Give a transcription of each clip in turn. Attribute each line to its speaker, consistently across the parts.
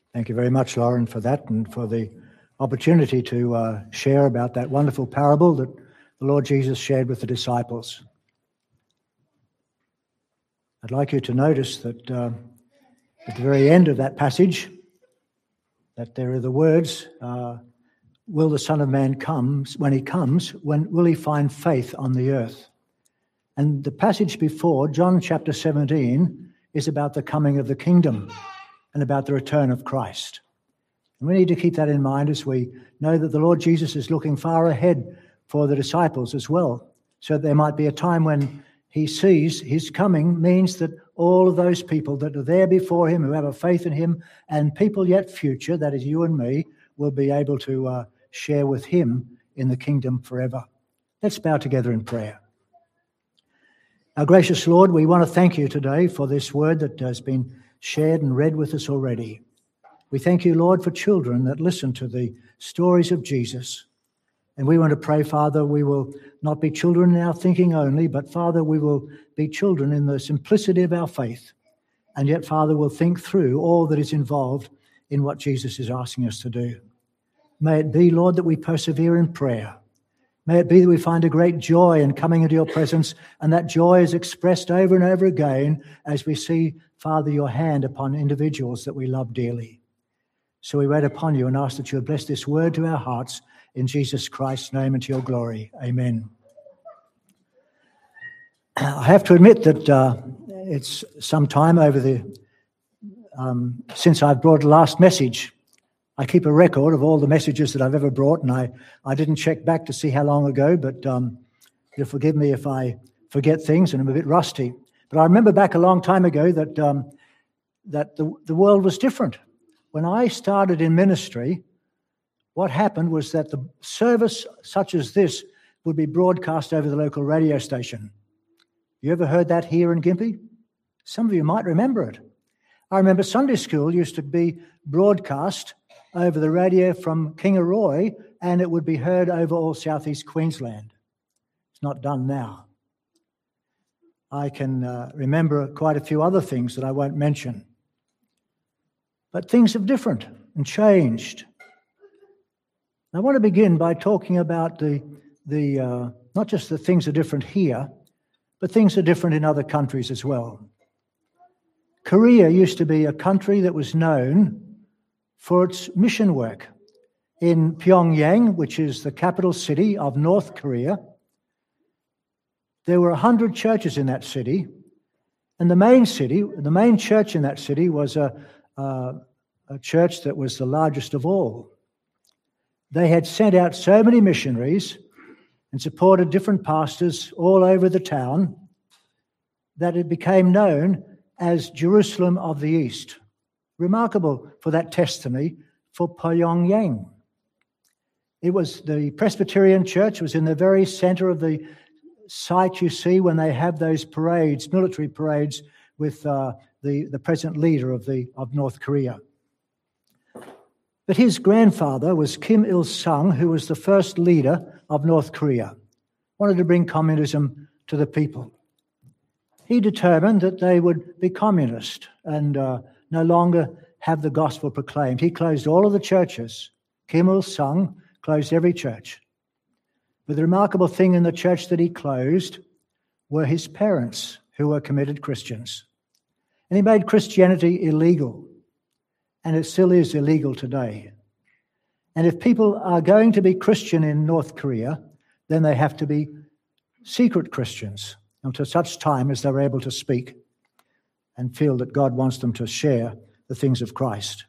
Speaker 1: Thank you very much, Lauren, for that and for the opportunity to share about that wonderful parable that the Lord Jesus shared with the disciples. I'd like you to notice that at the very end of that passage, that there are the words, will the Son of Man come? When he comes, when will he find faith on the earth? And the passage before, John chapter 17, is about the coming of the kingdom and about the return of Christ. And we need to keep that in mind as we know that the Lord Jesus is looking far ahead for the disciples as well. So there might be a time when he sees his coming means that all of those people that are there before him, who have a faith in him, and people yet future, that is you and me, will be able to share with him in the kingdom forever. Let's bow together in prayer. Our gracious Lord, we want to thank you today for this word that has been shared and read with us already. We thank you, Lord, for children that listen to the stories of Jesus. And we want to pray, Father, we will not be children in our thinking only, but, Father, we will be children in the simplicity of our faith. And yet, Father, we'll think through all that is involved in what Jesus is asking us to do. May it be, Lord, that we persevere in prayer. May it be that we find a great joy in coming into your presence, and that joy is expressed over and over again as we see, Father, your hand upon individuals that we love dearly. So we wait upon you and ask that you would bless this word to our hearts in Jesus Christ's name and to your glory. Amen. I have to admit that it's some time over since I've brought the last message. I keep a record of all the messages that I've ever brought, and I didn't check back to see how long ago, but you'll forgive me if I forget things and I'm a bit rusty. But I remember back a long time ago that the world was different. When I started in ministry, what happened was that the service such as this would be broadcast over the local radio station. You ever heard that here in Gympie? Some of you might remember it. I remember Sunday school used to be broadcast over the radio from Kingaroy, and it would be heard over all southeast Queensland. It's not done now. I can remember quite a few other things that I won't mention. But things have different and changed. I want to begin by talking about the not just that things are different here, but things are different in other countries as well. Korea used to be a country that was known for its mission work. In Pyongyang, which is the capital city of North Korea, there were 100 churches in that city, and the main church in that city was a church that was the largest of all. They had sent out so many missionaries and supported different pastors all over the town that it became known as Jerusalem of the East. Remarkable for that testimony for Pyongyang. It was the Presbyterian Church was in the very center of the site you see when they have those parades, military parades, with the present leader of North Korea. But his grandfather was Kim Il-sung, who was the first leader of North Korea, wanted to bring communism to the people. He determined that they would be communist and no longer have the gospel proclaimed. He closed all of the churches. Kim Il-sung closed every church. But the remarkable thing in the church that he closed were his parents, who were committed Christians. And he made Christianity illegal. And it still is illegal today. And if people are going to be Christian in North Korea, then they have to be secret Christians until such time as they're able to speak and feel that God wants them to share the things of Christ.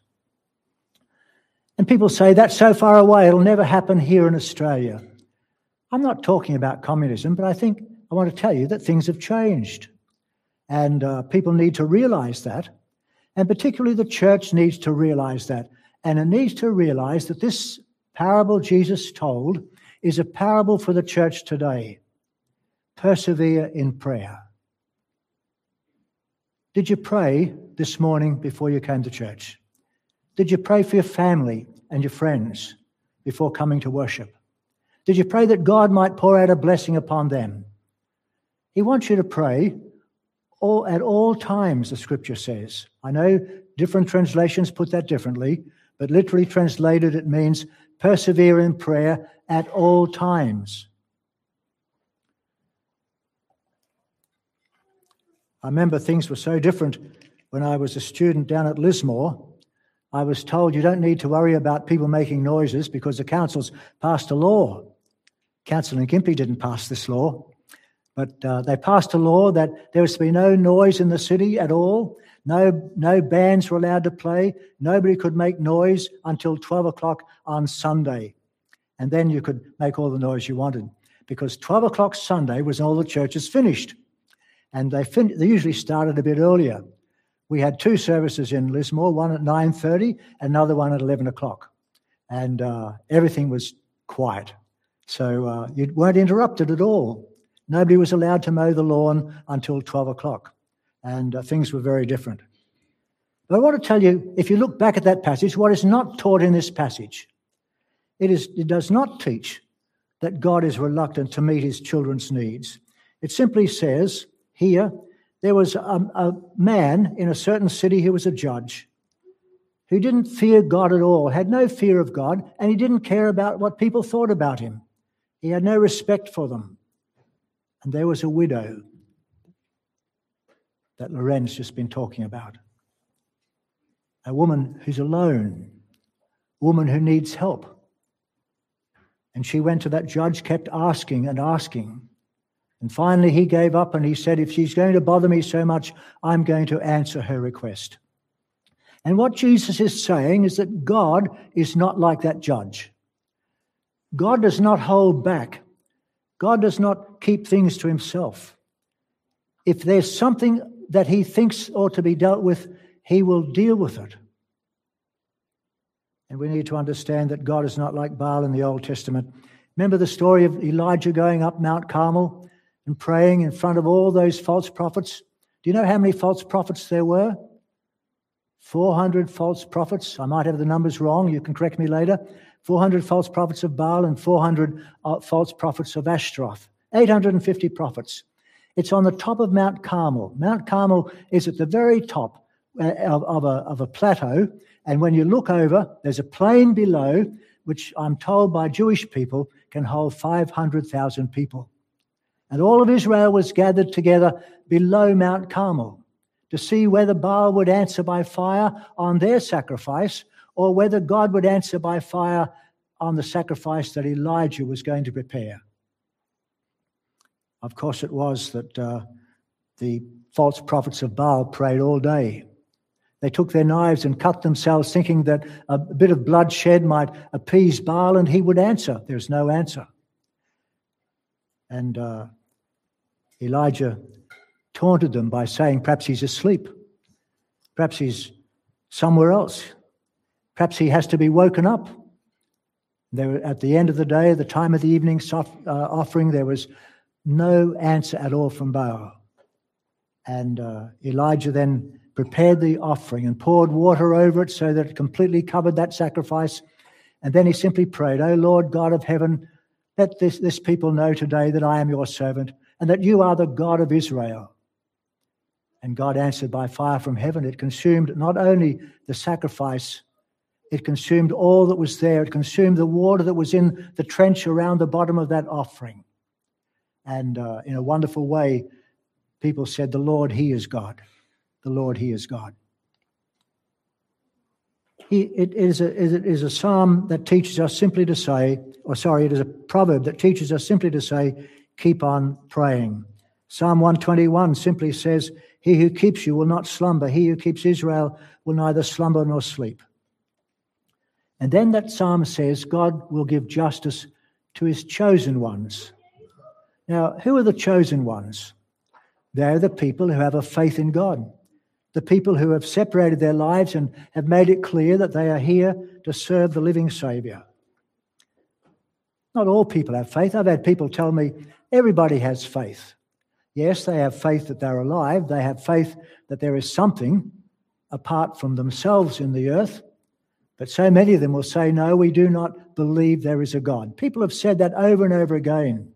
Speaker 1: And people say, that's so far away, it'll never happen here in Australia. I'm not talking about communism, but I want to tell you that things have changed. And people need to realize that. And particularly the church needs to realize that. And it needs to realize that this parable Jesus told is a parable for the church today. Persevere in prayer. Did you pray this morning before you came to church? Did you pray for your family and your friends before coming to worship? Did you pray that God might pour out a blessing upon them? He wants you to pray at all times, the scripture says. I know Different translations put that differently, but literally translated it means persevere in prayer at all times. I remember things were so different when I was a student down at Lismore. I was told you don't need to worry about people making noises because the council's passed a law. Council in Gympie didn't pass this law, but they passed a law that there was to be no noise in the city at all. No bands were allowed to play. Nobody could make noise until 12 o'clock on Sunday. And then you could make all the noise you wanted, because 12 o'clock Sunday was when all the churches finished. And they usually started a bit earlier. We had 2 services in Lismore, one at 9:30, another one at 11 o'clock. And everything was quiet. So you weren't interrupted at all. Nobody was allowed to mow the lawn until 12 o'clock. And things were very different. But I want to tell you, if you look back at that passage, what is not taught in this passage, it does not teach that God is reluctant to meet his children's needs. It simply says here, there was a man in a certain city who was a judge, who didn't fear God at all, had no fear of God, and he didn't care about what people thought about him. He had no respect for them. And there was a widow that Loren's just been talking about. A woman who's alone, a woman who needs help. And she went to that judge, kept asking and asking. And finally he gave up and he said, if she's going to bother me so much, I'm going to answer her request. And what Jesus is saying is that God is not like that judge. God does not hold back. God does not keep things to himself. If there's something that he thinks ought to be dealt with, he will deal with it. And we need to understand that God is not like Baal in the Old Testament. Remember the story of Elijah going up Mount Carmel and praying in front of all those false prophets? Do you know how many false prophets there were? 400 false prophets. I might have the numbers wrong. You can correct me later. 400 false prophets of Baal and 400 false prophets of Ashtaroth. 850 prophets. It's on the top of Mount Carmel. Mount Carmel is at the very top of a plateau. And when you look over, there's a plain below, which I'm told by Jewish people can hold 500,000 people. And all of Israel was gathered together below Mount Carmel to see whether Baal would answer by fire on their sacrifice or whether God would answer by fire on the sacrifice that Elijah was going to prepare. Of course, it was that the false prophets of Baal prayed all day. They took their knives and cut themselves, thinking that a bit of bloodshed might appease Baal and he would answer. There's no answer. And Elijah taunted them by saying, perhaps he's asleep. Perhaps he's somewhere else. Perhaps he has to be woken up. There, at the end of the day, at the time of the evening offering, there was no answer at all from Baal. And Elijah then prepared the offering and poured water over it so that it completely covered that sacrifice. And then he simply prayed, "O Lord God of heaven, let this people know today that I am your servant and that you are the God of Israel." And God answered by fire from heaven. It consumed not only the sacrifice, it consumed all that was there. It consumed the water that was in the trench around the bottom of that offering. And in a wonderful way, people said, "The Lord, He is God. The Lord, He is God." It is a psalm that teaches us simply to say, it is a proverb that teaches us simply to say, keep on praying. Psalm 121 simply says, "He who keeps you will not slumber. He who keeps Israel will neither slumber nor sleep." And then that psalm says, God will give justice to his chosen ones. Now, who are the chosen ones? They're the people who have a faith in God. The people who have separated their lives and have made it clear that they are here to serve the living Saviour. Not all people have faith. I've had people tell me everybody has faith. Yes, they have faith that they're alive. They have faith that there is something apart from themselves in the earth. But so many of them will say, no, we do not believe there is a God. People have said that over and over again.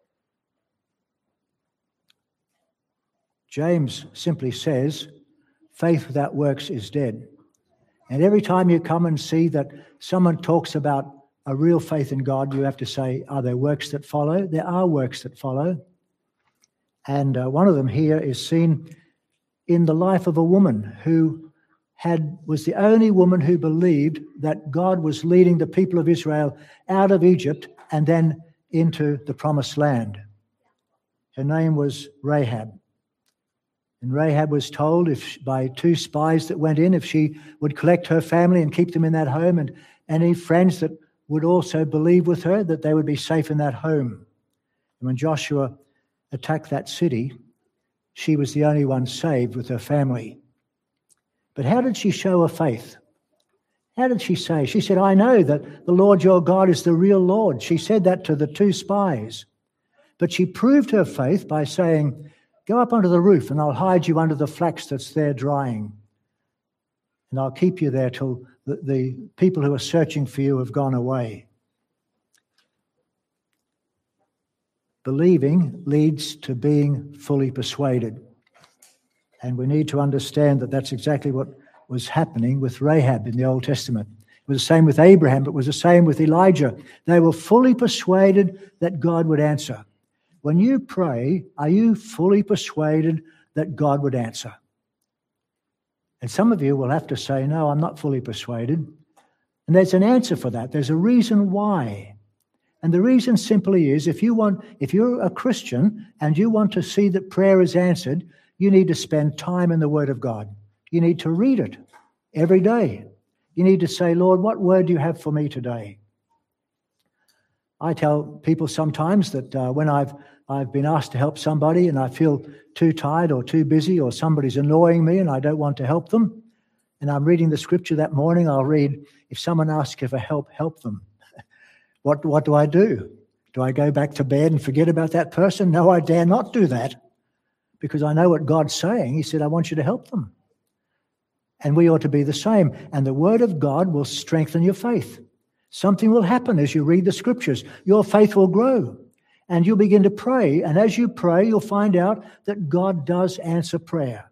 Speaker 1: James simply says, faith without works is dead. And every time you come and see that someone talks about a real faith in God, you have to say, are there works that follow? There are works that follow. And one of them here is seen in the life of a woman who was the only woman who believed that God was leading the people of Israel out of Egypt and then into the promised land. Her name was Rahab. And Rahab was told by two spies that went in, if she would collect her family and keep them in that home, and any friends that would also believe with her, that they would be safe in that home. And when Joshua attacked that city, she was the only one saved with her family. But how did she show her faith? How did she say? She said, I know that the Lord your God is the real Lord. She said that to the two spies. But she proved her faith by saying, go up onto the roof and I'll hide you under the flax that's there drying. And I'll keep you there till the people who are searching for you have gone away. Believing leads to being fully persuaded. And we need to understand that that's exactly what was happening with Rahab in the Old Testament. It was the same with Abraham, but it was the same with Elijah. They were fully persuaded that God would answer. When you pray, are you fully persuaded that God would answer? And some of you will have to say, no, I'm not fully persuaded. And there's an answer for that. There's a reason why. And the reason simply is, if you're a Christian and you want to see that prayer is answered, you need to spend time in the Word of God. You need to read it every day. You need to say, Lord, what word do you have for me today? I tell people sometimes that when I've been asked to help somebody and I feel too tired or too busy or somebody's annoying me and I don't want to help them, and I'm reading the scripture that morning, I'll read, if someone asks you for help, help them. What do I do? Do I go back to bed and forget about that person? No, I dare not do that, because I know what God's saying. He said, I want you to help them. And we ought to be the same. And the Word of God will strengthen your faith. Something will happen as you read the scriptures. Your faith will grow and you'll begin to pray. And as you pray, you'll find out that God does answer prayer.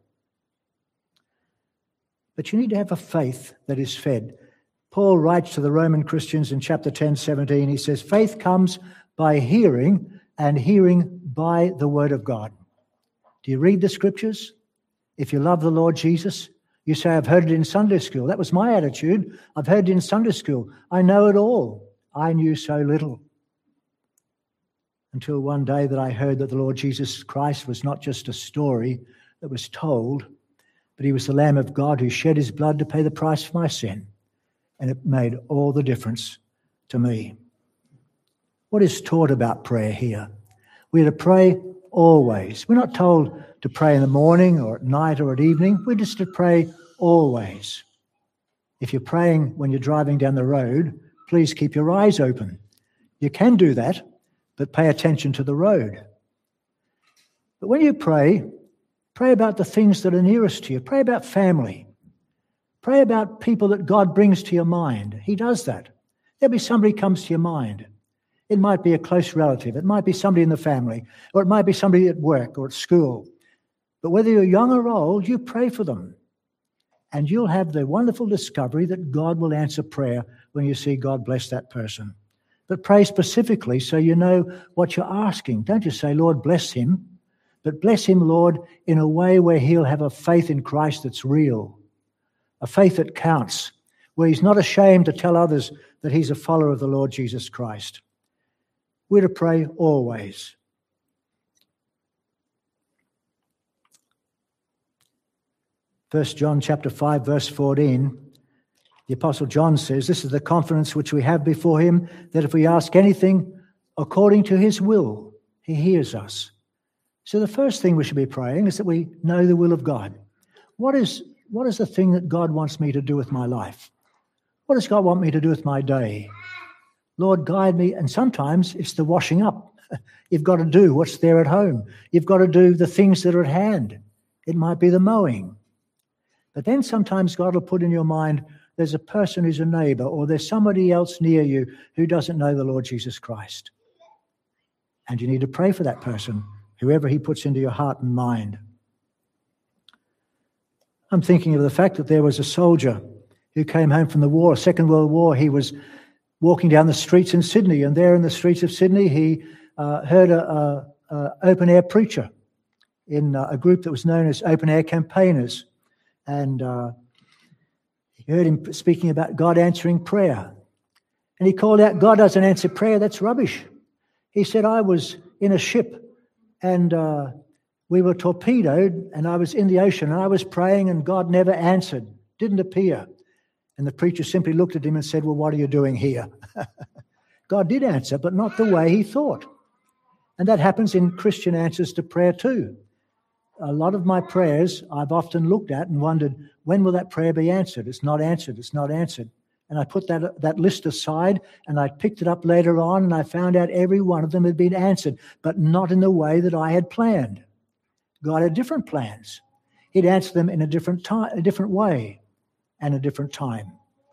Speaker 1: But you need to have a faith that is fed. Paul writes to the Roman Christians in chapter 10, 17, he says, faith comes by hearing, and hearing by the Word of God. Do you read the scriptures? If you love the Lord Jesus, you say, I've heard it in Sunday school. That was my attitude. I've heard it in Sunday school. I know it all. I knew so little. Until one day that I heard that the Lord Jesus Christ was not just a story that was told, but he was the Lamb of God who shed his blood to pay the price for my sin. And it made all the difference to me. What is taught about prayer here? We're to pray always. We're not told to pray in the morning or at night or at evening. We're just to pray always. If you're praying when you're driving down the road, please keep your eyes open. You can do that, but pay attention to the road. But when you pray about the things that are nearest to you. Pray about family. Pray about people that God brings to your mind. He does that. There'll be somebody comes to your mind. It might be a close relative. It might be somebody in the family, or it might be somebody at work or at school. But whether you're young or old, you pray for them. And you'll have the wonderful discovery that God will answer prayer when you see God bless that person. But pray specifically so you know what you're asking. Don't just say, Lord, bless him. But bless him, Lord, in a way where he'll have a faith in Christ that's real. A faith that counts, where he's not ashamed to tell others that he's a follower of the Lord Jesus Christ. We're to pray always. First John chapter 5, verse 14, the Apostle John says, this is the confidence which we have before him, that if we ask anything according to his will, he hears us. So the first thing we should be praying is that we know the will of God. What is the thing that God wants me to do with my life? What does God want me to do with my day? Lord, guide me. And sometimes it's the washing up. You've got to do what's there at home. You've got to do the things that are at hand. It might be the mowing. But then sometimes God will put in your mind, there's a person who's a neighbor, or there's somebody else near you who doesn't know the Lord Jesus Christ. And you need to pray for that person, whoever he puts into your heart and mind. I'm thinking of the fact that there was a soldier who came home from the war, Second World War. He was walking down the streets in Sydney, and there in the streets of Sydney, he heard a open-air preacher in a group that was known as Open-Air Campaigners. And he heard him speaking about God answering prayer. And he called out, "God doesn't answer prayer, that's rubbish." He said, "I was in a ship and we were torpedoed and I was in the ocean and I was praying and God never answered, didn't appear." And the preacher simply looked at him and said, "Well, what are you doing here?" God did answer, but not the way he thought. And that happens in Christian answers to prayer too. A lot of my prayers I've often looked at and wondered, when will that prayer be answered? It's not answered, it's not answered. And I put that list aside and I picked it up later on and I found out every one of them had been answered, but not in the way that I had planned. God had different plans. He'd answer them in a different way and a different time.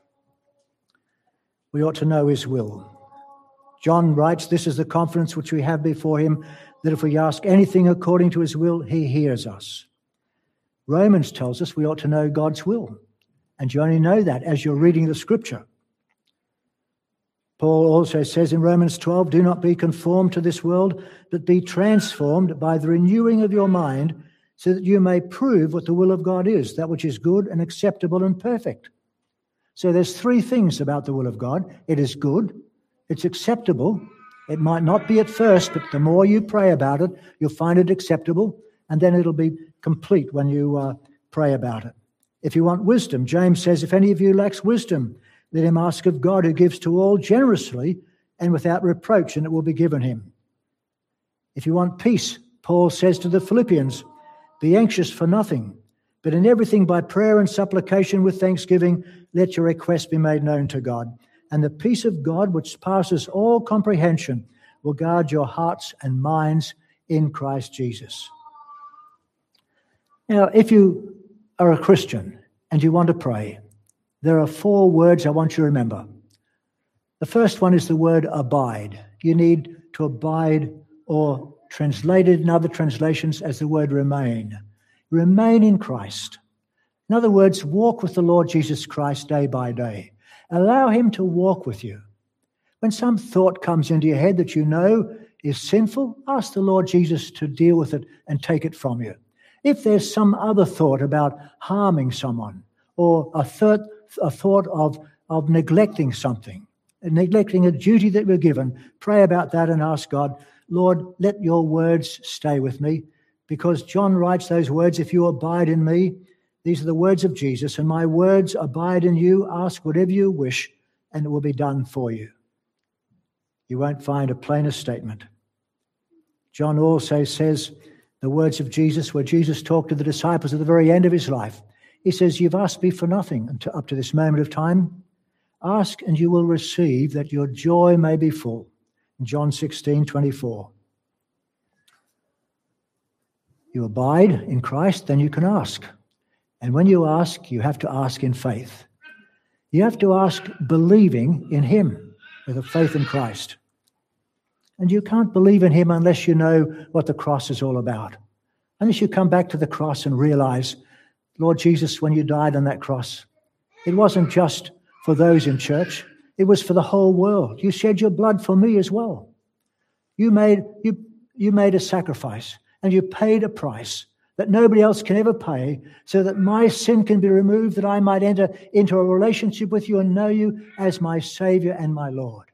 Speaker 1: We ought to know his will. John writes, "This is the confidence which we have before him, that if we ask anything according to his will, he hears us." Romans tells us we ought to know God's will. And you only know that as you're reading the scripture. Paul also says in Romans 12, "Do not be conformed to this world, but be transformed by the renewing of your mind, so that you may prove what the will of God is, that which is good and acceptable and perfect." So there's three things about the will of God. It is good, it's acceptable. It might not be at first, but the more you pray about it, you'll find it acceptable, and then it'll be complete when you pray about it. If you want wisdom, James says, "If any of you lacks wisdom, let him ask of God, who gives to all generously and without reproach, and it will be given him." If you want peace, Paul says to the Philippians, "Be anxious for nothing, but in everything by prayer and supplication with thanksgiving, let your requests be made known to God. And the peace of God, which passes all comprehension, will guard your hearts and minds in Christ Jesus." Now, if you are a Christian and you want to pray, there are 4 words I want you to remember. The first one is the word abide. You need to abide, or translated in other translations as the word remain. Remain in Christ. In other words, walk with the Lord Jesus Christ day by day. Allow him to walk with you. When some thought comes into your head that you know is sinful, ask the Lord Jesus to deal with it and take it from you. If there's some other thought about harming someone, or a thought of neglecting something, neglecting a duty that we're given, pray about that and ask God, "Lord, let your words stay with me," because John writes those words, "If you abide in me," these are the words of Jesus, "and my words abide in you. Ask whatever you wish, and it will be done for you." You won't find a plainer statement. John also says the words of Jesus, where Jesus talked to the disciples at the very end of his life. He says, "You've asked me for nothing up to this moment of time. Ask and you will receive, that your joy may be full." In John 16:24. You abide in Christ, then you can ask. And when you ask, you have to ask in faith. You have to ask believing in him, with a faith in Christ. And you can't believe in him unless you know what the cross is all about. Unless you come back to the cross and realize, Lord Jesus, when you died on that cross, it wasn't just for those in church. It was for the whole world. You shed your blood for me as well. You made a sacrifice and you paid a price that nobody else can ever pay, so that my sin can be removed, that I might enter into a relationship with you and know you as my Savior and my Lord.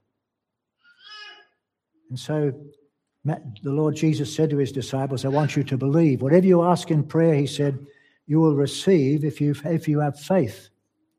Speaker 1: And so the Lord Jesus said to his disciples, "I want you to believe. Whatever you ask in prayer," he said, "you will receive if you have faith."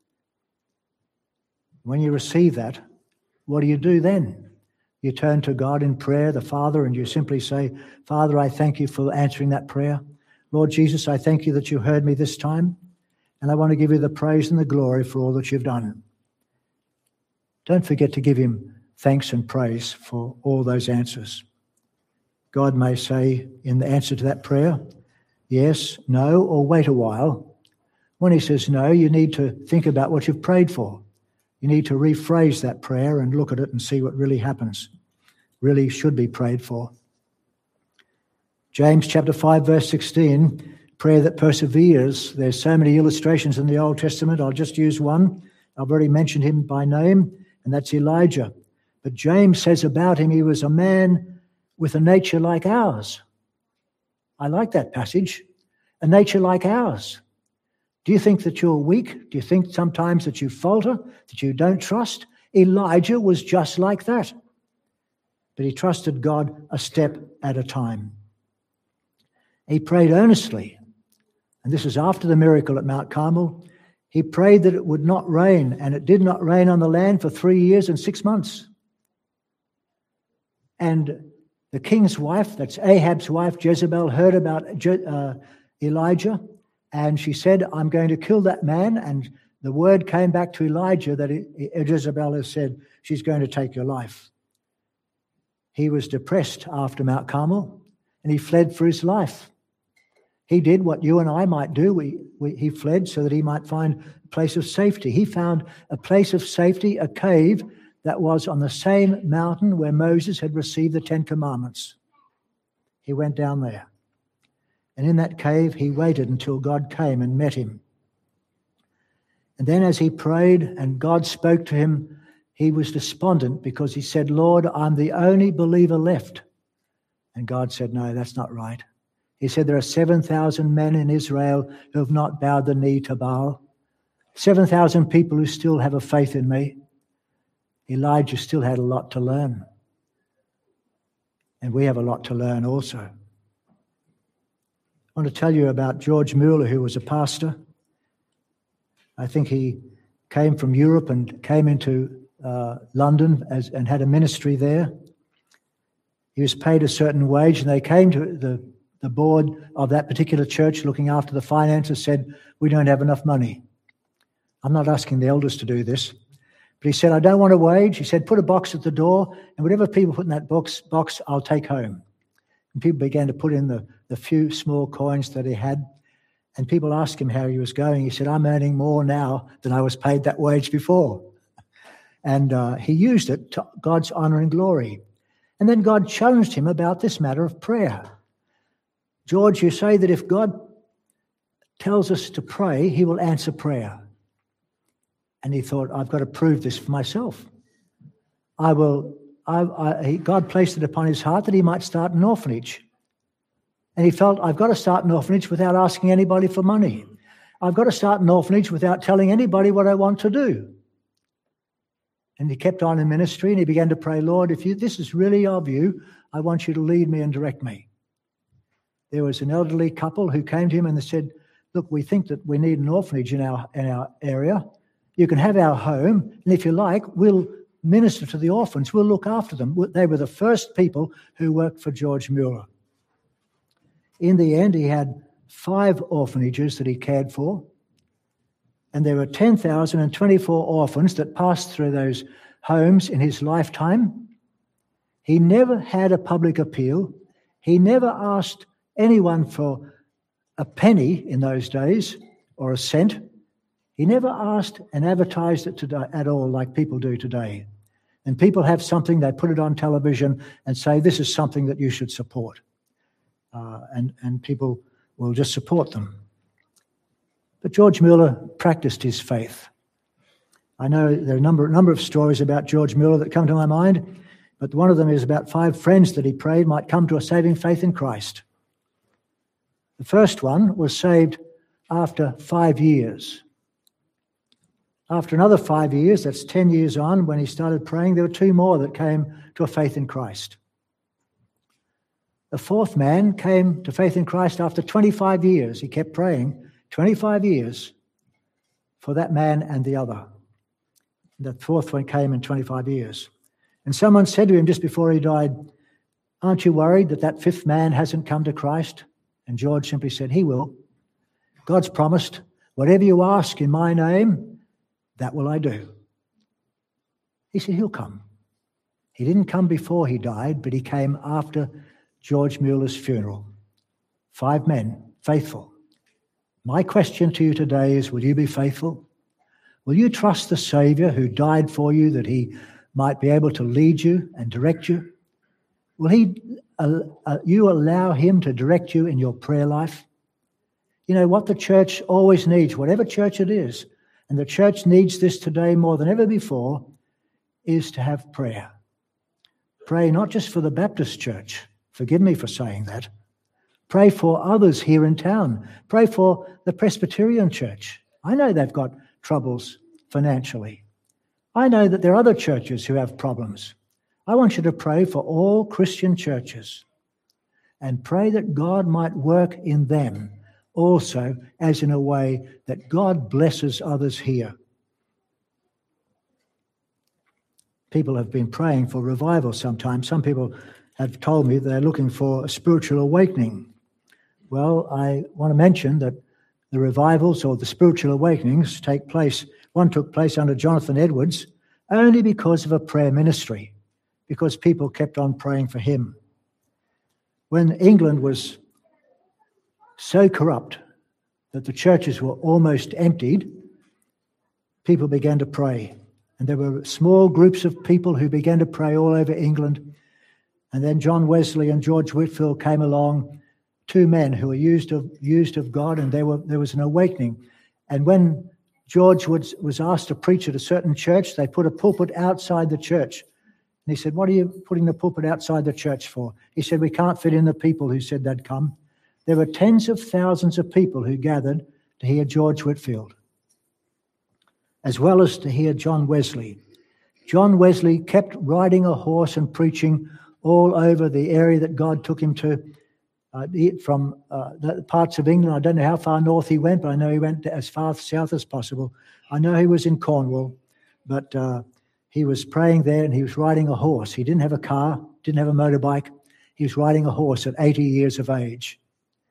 Speaker 1: When you receive that, what do you do then? You turn to God in prayer, the Father, and you simply say, "Father, I thank you for answering that prayer. Lord Jesus, I thank you that you heard me this time, and I want to give you the praise and the glory for all that you've done." Don't forget to give him thanks and praise for all those answers. God may say in the answer to that prayer, yes, no, or wait a while. When he says no, you need to think about what you've prayed for. You need to rephrase that prayer and look at it and see what really happens, really should be prayed for. James chapter 5, verse 16, prayer that perseveres. There's so many illustrations in the Old Testament. I'll just use one. I've already mentioned him by name, and that's Elijah. But James says about him, he was a man with a nature like ours. I like that passage. A nature like ours. Do you think that you're weak? Do you think sometimes that you falter, that you don't trust? Elijah was just like that. But he trusted God a step at a time. He prayed earnestly. And this is after the miracle at Mount Carmel. He prayed that it would not rain, and it did not rain on the land for 3 years and 6 months. And the king's wife, that's Ahab's wife, Jezebel, heard about Elijah, and she said, I'm going to kill that man. And the word came back to Elijah that Jezebel has said, she's going to take your life. He was depressed after Mount Carmel, and he fled for his life. He did what you and I might do. He fled so that he might find a place of safety. He found a place of safety, a cave that was on the same mountain where Moses had received the 10 Commandments. He went down there. And in that cave, he waited until God came and met him. And then as he prayed and God spoke to him, he was despondent because he said, Lord, I'm the only believer left. And God said, no, that's not right. He said, there are 7,000 men in Israel who have not bowed the knee to Baal. 7,000 people who still have a faith in me. Elijah still had a lot to learn. And we have a lot to learn also. I want to tell you about George Mueller, who was a pastor. I think he came from Europe and came into London and had a ministry there. He was paid a certain wage, and they came to the board of that particular church looking after the finances, said, we don't have enough money. I'm not asking the elders to do this. But he said, I don't want a wage. He said, put a box at the door, and whatever people put in that box, I'll take home. And people began to put in the few small coins that he had. And people asked him how he was going. He said, I'm earning more now than I was paid that wage before. And he used it to God's honor and glory. And then God challenged him about this matter of prayer. George, you say that if God tells us to pray, he will answer prayer. And he thought, I've got to prove this for myself. God placed it upon his heart that he might start an orphanage. And he felt, I've got to start an orphanage without asking anybody for money. I've got to start an orphanage without telling anybody what I want to do. And he kept on in ministry, and he began to pray, Lord, if this is really of you, I want you to lead me and direct me. There was an elderly couple who came to him and they said, look, we think that we need an orphanage in our area. You can have our home, and if you like, we'll minister to the orphans. We'll look after them. They were the first people who worked for George Mueller. In the end, he had 5 orphanages that he cared for, and there were 10,024 orphans that passed through those homes in his lifetime. He never had a public appeal. He never asked anyone for a penny in those days or a cent. He never asked and advertised it today at all like people do today. And people have something, they put it on television and say, this is something that you should support. And people will just support them. But George Mueller practiced his faith. I know there are a number of stories about George Mueller that come to my mind, but one of them is about 5 friends that he prayed might come to a saving faith in Christ. The first one was saved after 5 years. After another 5 years, that's 10 years on, when he started praying, there were 2 more that came to a faith in Christ. The 4th man came to faith in Christ after 25 years. He kept praying 25 years for that man and the other. The 4th one came in 25 years. And someone said to him just before he died, aren't you worried that 5th man hasn't come to Christ? And George simply said, he will. God's promised, whatever you ask in my name, that will I do. He said, he'll come. He didn't come before he died, but he came after George Mueller's funeral. 5 men, faithful. My question to you today is, will you be faithful? Will you trust the Saviour who died for you that he might be able to lead you and direct you? Will you allow him to direct you in your prayer life? You know what the church always needs, whatever church it is, and the church needs this today more than ever before, is to have prayer. Pray not just for the Baptist church. Forgive me for saying that. Pray for others here in town. Pray for the Presbyterian church. I know they've got troubles financially. I know that there are other churches who have problems. I want you to pray for all Christian churches and pray that God might work in them also, as in a way that God blesses others here. People have been praying for revival sometimes. Some people have told me they're looking for a spiritual awakening. Well, I want to mention that the revivals or the spiritual awakenings take place. One took place under Jonathan Edwards only because of a prayer ministry, because people kept on praying for him. When England was so corrupt that the churches were almost emptied, people began to pray. And there were small groups of people who began to pray all over England. And then John Wesley and George Whitefield came along, two men who were used of God, and there was an awakening. And when George was asked to preach at a certain church, they put a pulpit outside the church. And he said, "What are you putting the pulpit outside the church for?" He said, "We can't fit in the people who said they'd come." There were tens of thousands of people who gathered to hear George Whitefield, as well as to hear John Wesley. John Wesley kept riding a horse and preaching all over the area that God took him to, from the parts of England. I don't know how far north he went, but I know he went as far south as possible. I know he was in Cornwall, but he was praying there and he was riding a horse. He didn't have a car, didn't have a motorbike. He was riding a horse at 80 years of age.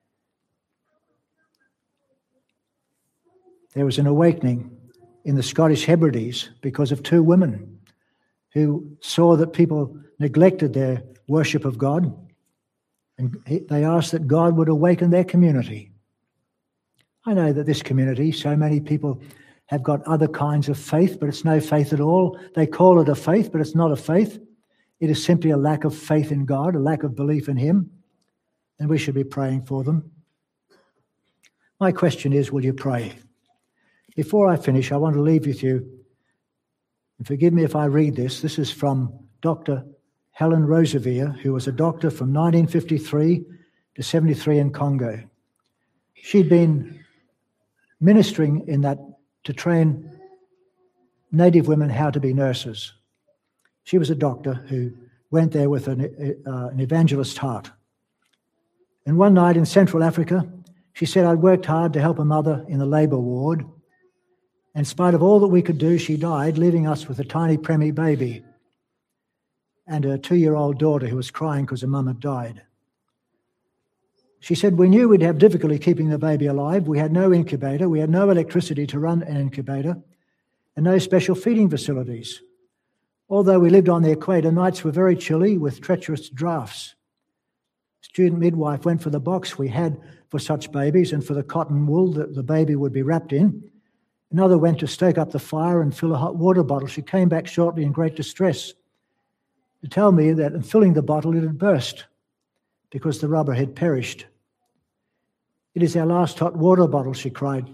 Speaker 1: There was an awakening in the Scottish Hebrides because of two women who saw that people neglected their worship of God, and they asked that God would awaken their community. I know that this community, so many people have got other kinds of faith, but it's no faith at all. They call it a faith, but it's not a faith. It is simply a lack of faith in God, a lack of belief in Him, and we should be praying for them. My question is, will you pray? Before I finish, I want to leave with you, and forgive me if I read this. This is from Dr. Helen Roseveare, who was a doctor from 1953 to 73 in Congo. She'd been ministering in that to train native women how to be nurses. She was a doctor who went there with an evangelist heart. And one night in Central Africa, she said, "I'd worked hard to help a mother in the labour ward. In spite of all that we could do, she died, leaving us with a tiny preemie baby and a 2-year-old daughter who was crying because her mum had died." She said, "We knew we'd have difficulty keeping the baby alive. We had no incubator, we had no electricity to run an incubator, and no special feeding facilities. Although we lived on the equator, nights were very chilly with treacherous drafts. Student midwife went for the box we had for such babies and for the cotton wool that the baby would be wrapped in. Another went to stoke up the fire and fill a hot water bottle. She came back shortly in great distress to tell me that in filling the bottle it had burst because the rubber had perished. 'It is our last hot water bottle,' she cried."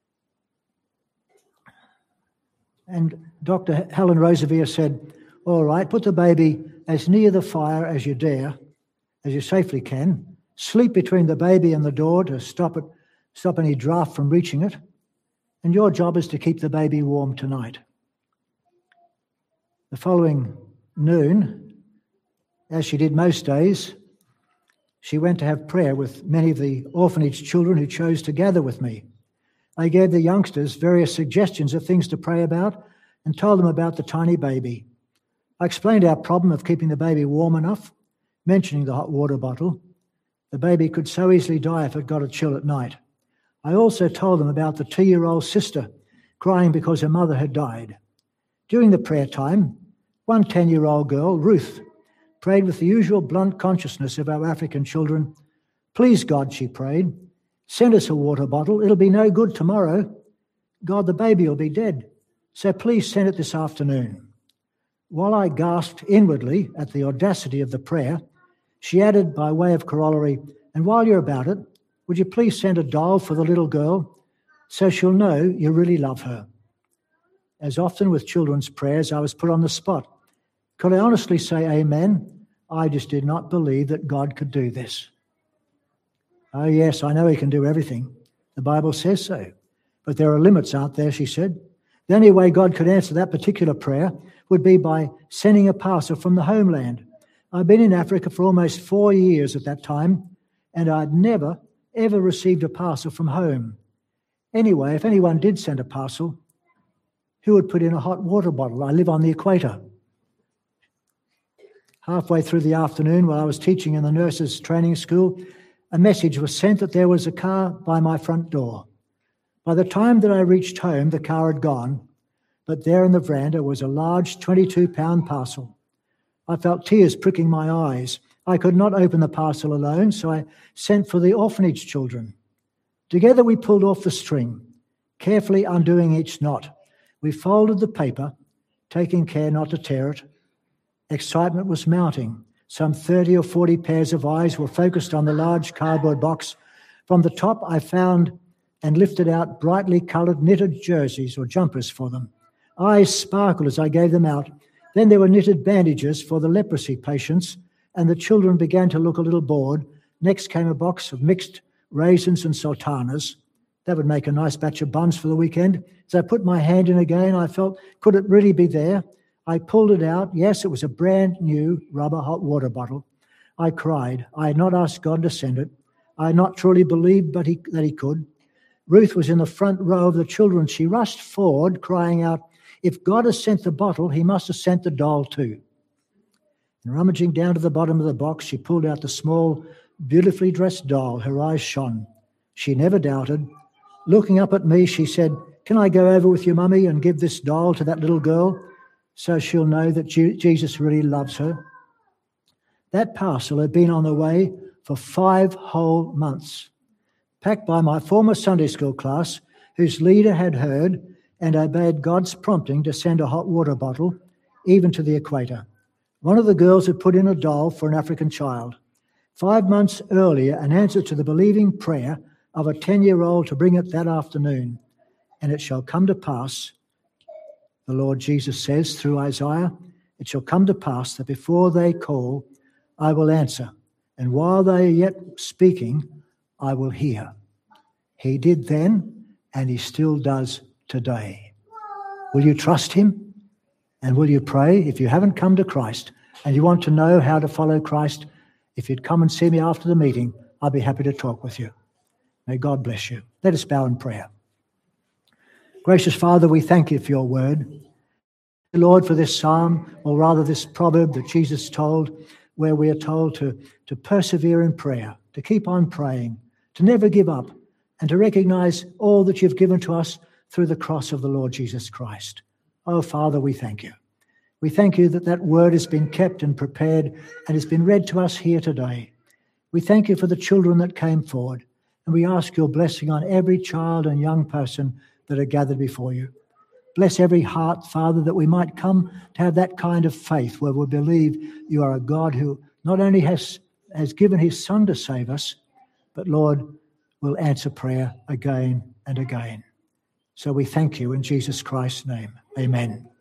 Speaker 1: And Dr. Helen Roseveare said, "All right, put the baby as near the fire as you dare, as you safely can. Sleep between the baby and the door to stop any draft from reaching it. And your job is to keep the baby warm tonight." The following noon, as she did most days, she went to have prayer with many of the orphanage children who chose to gather with me. I gave the youngsters various suggestions of things to pray about and told them about the tiny baby. I explained our problem of keeping the baby warm enough, mentioning the hot water bottle. The baby could so easily die if it got a chill at night. I also told them about the 2-year-old sister crying because her mother had died. During the prayer time, one 10-year-old girl, Ruth, prayed with the usual blunt consciousness of our African children. "Please, God," she prayed, "send us a water bottle. It'll be no good tomorrow. God, the baby will be dead. So please send it this afternoon." While I gasped inwardly at the audacity of the prayer, she added by way of corollary, "And while you're about it, would you please send a doll for the little girl so she'll know you really love her? As often with children's prayers, I was put on the spot. Could I honestly say amen? I just did not believe that God could do this. Oh, yes, I know he can do everything. The Bible says so. But there are limits, aren't there, she said. The only way God could answer that particular prayer would be by sending a parcel from the homeland. I'd been in Africa for almost 4 years at that time, and I'd never, ever received a parcel from home. Anyway, if anyone did send a parcel, who would put in a hot water bottle? I live on the equator. Halfway through the afternoon, while I was teaching in the nurses' training school, a message was sent that there was a car by my front door. By the time that I reached home, the car had gone, but there in the veranda was a large 22-pound parcel. I felt tears pricking my eyes. I could not open the parcel alone, so I sent for the orphanage children. Together we pulled off the string, carefully undoing each knot. We folded the paper, taking care not to tear it. Excitement was mounting. Some 30 or 40 pairs of eyes were focused on the large cardboard box. From the top, I found and lifted out brightly coloured knitted jerseys or jumpers for them. Eyes sparkled as I gave them out. Then there were knitted bandages for the leprosy patients, and the children began to look a little bored. Next came a box of mixed raisins and sultanas. That would make a nice batch of buns for the weekend. As I put my hand in again, I felt, could it really be there? I pulled it out. Yes, it was a brand new rubber hot water bottle. I cried. I had not asked God to send it. I had not truly believed that he could. Ruth was in the front row of the children. She rushed forward, crying out, if God has sent the bottle, he must have sent the doll too. And rummaging down to the bottom of the box, she pulled out the small, beautifully dressed doll. Her eyes shone. She never doubted. Looking up at me, she said, can I go over with you, Mummy, and give this doll to that little girl so she'll know that Jesus really loves her? That parcel had been on the way for 5 whole months, packed by my former Sunday school class, whose leader had heard and obeyed God's prompting to send a hot water bottle, even to the equator. One of the girls had put in a doll for an African child. 5 months earlier, an answer to the believing prayer of a 10-year-old to bring it that afternoon. And it shall come to pass, the Lord Jesus says through Isaiah, it shall come to pass that before they call, I will answer. And while they are yet speaking, I will hear. He did then, and he still does today. Will you trust him? And will you pray? If you haven't come to Christ and you want to know how to follow Christ, if you'd come and see me after the meeting, I'll be happy to talk with you. May God bless you. Let us bow in prayer. Gracious Father, we thank you for your word. Lord, for this psalm, or rather this proverb that Jesus told, where we are told to persevere in prayer, to keep on praying, to never give up, and to recognize all that you've given to us through the cross of the Lord Jesus Christ. Oh, Father, we thank you. We thank you that that word has been kept and prepared and has been read to us here today. We thank you for the children that came forward, and we ask your blessing on every child and young person that are gathered before you. Bless every heart, Father, that we might come to have that kind of faith where we believe you are a God who not only has given his Son to save us, but, Lord, will answer prayer again and again. So we thank you in Jesus Christ's name. Amen.